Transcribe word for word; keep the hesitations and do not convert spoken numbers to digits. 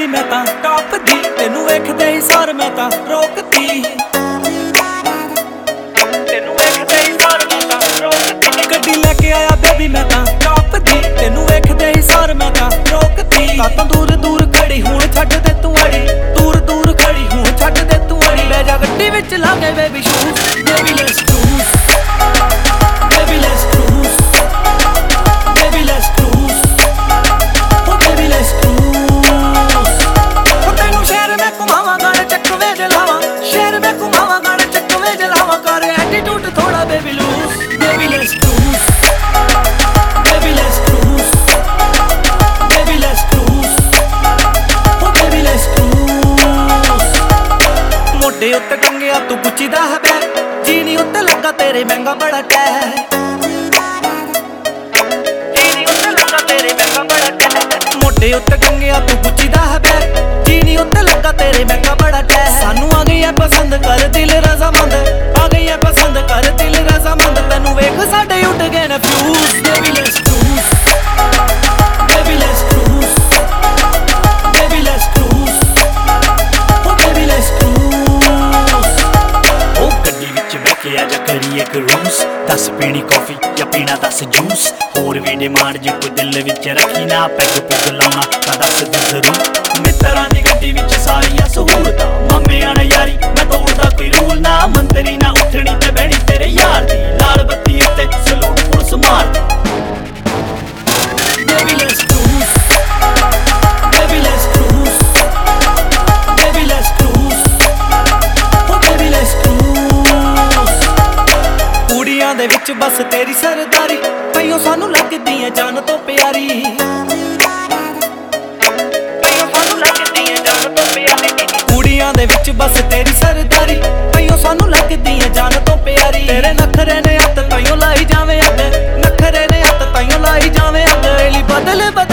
baby मैं तां top दी तेनू वेखदे ही सार मैं तां रोकती तेनू वेखदे ही सार मैं तां रोकती गड्डी लेके आया बेबी मैं तां टॉप दी तेनू वेखदे ही सार मैं तां रोकती कातों दूर दूर खड़ी हुण छड्ड दे तू अड़ी दूर दूर खड़ी हुण छड्ड दे तू अड़ी लै जा गड्डी विच ला के baby shoes baby let's cruise baby let's cruise baby let's cruise ओ बेबी लेट्स क्रूज ओ तैनू शहर में घुमावां गाने चकवे जलावां शहर में घुमावां गाने चकवे जलावां कर एटीट्यूड थोड़ा baby loose baby let's cruise baby let's cruise baby let's cruise ओ बेबी लेट्स क्रूज मोटे उत्ते टंगिया तू गुच्ची दा है बैग जीनी उत्ते लगा तेरे महंगा बड़ा टैग जीनी उत्ते लगा तेरे महंगा बड़ा टैग मोटे उत्ते टंगिया तू गुच्ची दा है बैग जीनी उत्ते लगा तेरे महंगा बड़ा टैग सानू आ गई है पसंद कर दिल रजामंद आ गई है पसंद कर दिल रजामंद तैनू वेख साडे उड़ गए ने fuse baby let's cruise baby let's cruise baby let's cruise ओ बेबी लेट्स क्रूज ओ गड्डी विच बैठे आ जा करिए क्रूज दस पीनी कॉफी या पीना दस जूस होर भी डिमांड जे कोई दिल विच रखी ना पैग पुग लाउणा तां दस दे जरूर मित्रां दी गड्डी विच सारियां सहूलतां मामियां ने यारी मैं तोड़दा कोई रूल ना मंतरी ना उठणी ते बहनी तेरे यार दी लाल बत्ती उत्ते सलूट पुलिस मारदी baby let's cruise baby let's cruise baby let's cruise ओ बेबी लेट्स क्रूज कुड़ियां दे विच बस तेरी सरदारी पईओ सानू लगदी ऐ जान तो प्यारी पईओ सानू लगदी ऐ जान तो प्यारी कुड़ियां दे विच बस तेरी सरदारी पईओ सानू लगदी ऐ जान तो प्यारी तेरे नखरे ने हत्थ ताईओ लाई जावे अग नखरे ने हत्थ ताईओ लाई जावे अग एली बदल बदल